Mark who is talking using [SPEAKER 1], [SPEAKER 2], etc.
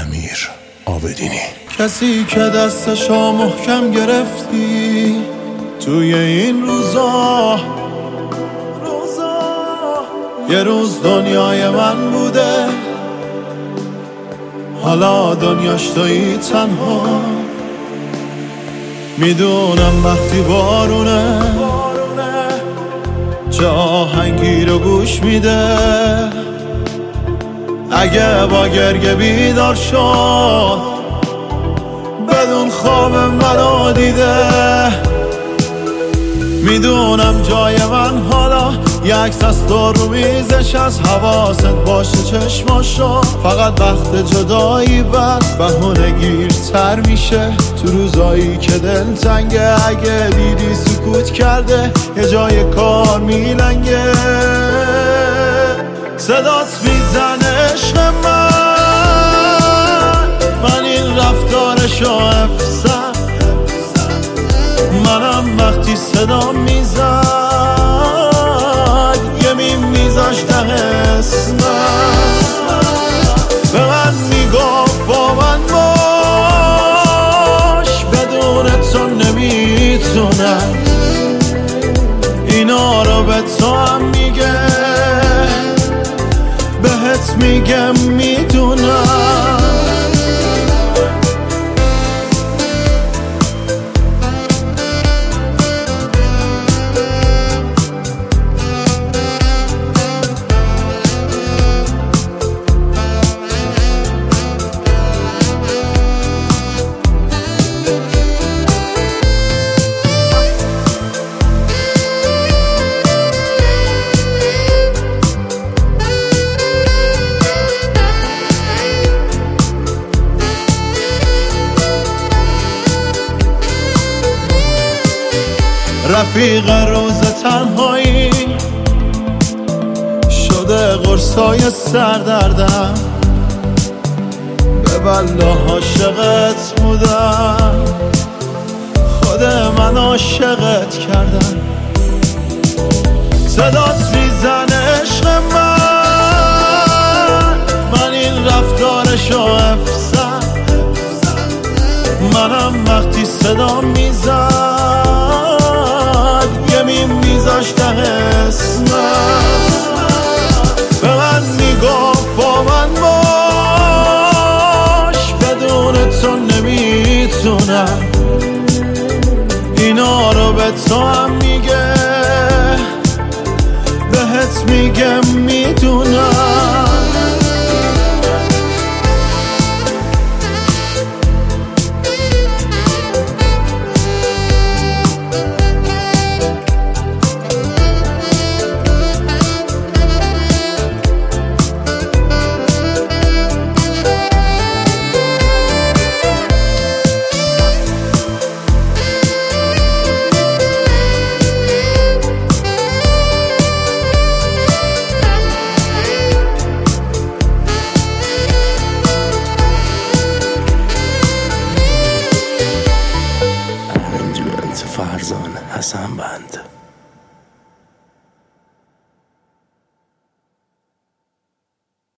[SPEAKER 1] امیر عابدینی.
[SPEAKER 2] کسی که دستشو محکم گرفتی توی این روزا، یه روز دنیای من بوده، حالا دنیاش تویی تنها. میدونم وقتی بارونه چه آهنگی رو گوش میده، اگه با گرگه بیدار شد بدون خواب منو دیده. میدونم جای من حالا یک عکس از تو رو میزش، از حواست باشه چشماشو، فقط وقت جدایی بس بهونه گیرتر میشه تو روزایی که دل تنگه. اگه دیدی سکوت کرده یه جای کار میلنگه، صدات میزنه عشق من این رفتارشو افسر. منم وقتی صدا میزد یه میذاش ته اسمم، به من میگفت با من باش، بدون تو نمیتونم. اینا رو به تو هم میگه، بهت میگم میدونم. رفیق روز تنهایی شده قرصای سردردم، به بلا عاشقت بودم، خود من عاشقت کردم. صدات میزنه عشق من این رفتارشو افسر. منم وقتی صدا میزد یه میذاش ته اسمم، به من میگفت با من باش، بدون تو نمیتونم. اینا رو به تو هم میگه، بهت میگم میدونم.
[SPEAKER 1] فرزان حسن بند.